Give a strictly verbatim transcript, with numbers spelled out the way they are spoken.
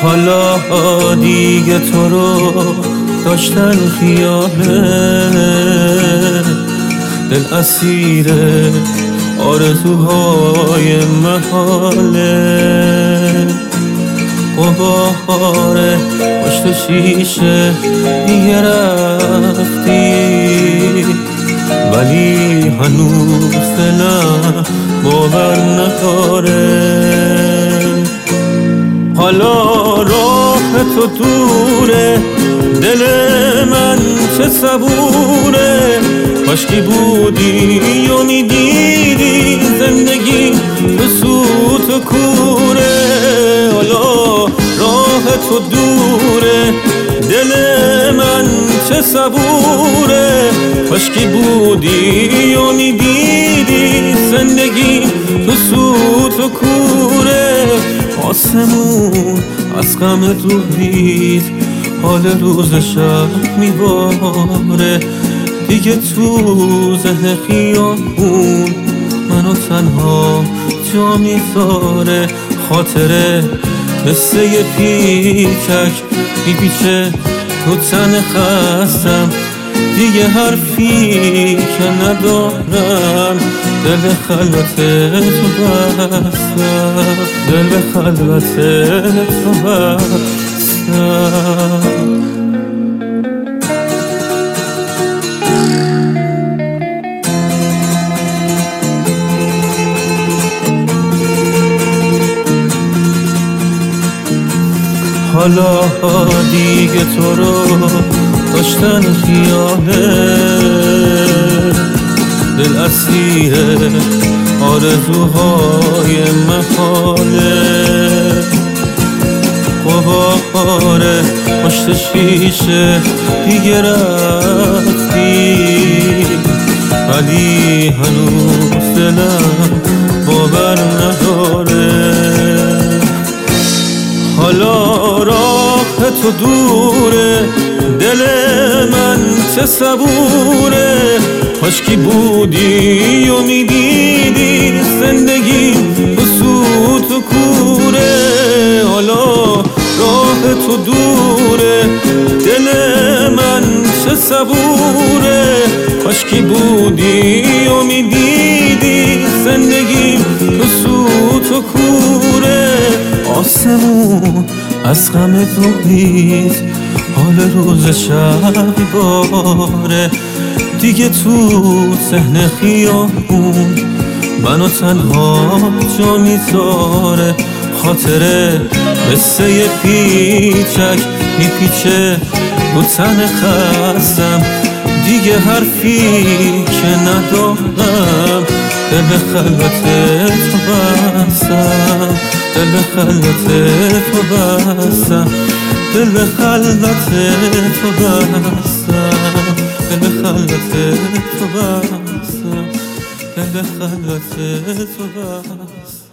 حالا دیگه تو رو داشتن خیاله، دل اسیر آرزوهای محاله. غبار پشت شیشه دیگه رفتی، ولی هنوز دلم باور نداره. حالا راه تو دوره، دل من چه صبوره. کاشکی بودی و میدیدی زندگی به سوت و کوره. حالا راه تو دوره، دل من چه صبوره. کاشکی بودی و میدیدی زندگی به سوت و کوره. آسمون از غم تو ریز، حال روز شب میباره. دیگه تو ذهن خیابون منو تنها جا میذاره. خاطره قصه پیچک میپیچه تو تن خستم. دیگه حرفی که ندارم، دل به خلوت تو بستم، دل به خلوت تو بستم. حالا دیگه تو رو داشتن خیاله، دل اسیر آرزوهای محاله. غبار پشت شیشه دیگه رفتی، ولی هنوز دلم باور نداره. حالا راه تو دوره، دل من چه صبوره. کاشکی بودی و میدیدی زندگی به سوت و کوره. حالا راه تو دوره، دل من چه صبوره. کاشکی بودی و میدیدی زندگی به سوت و کوره. آسمون از غم تو ریز، حال روز شب باره. دیگه تو ذهن خیابون منو تنها جا میذاره. خاطره قصه پیچک میپیچه تو تن خستم. دیگه حرفی که ندارم، دل به خلوت تو بستم، دل به خلوت تو بستم، دل به خلوت تو بستم، دل به خلوت تو بستم، دل به خلوت تو بستم.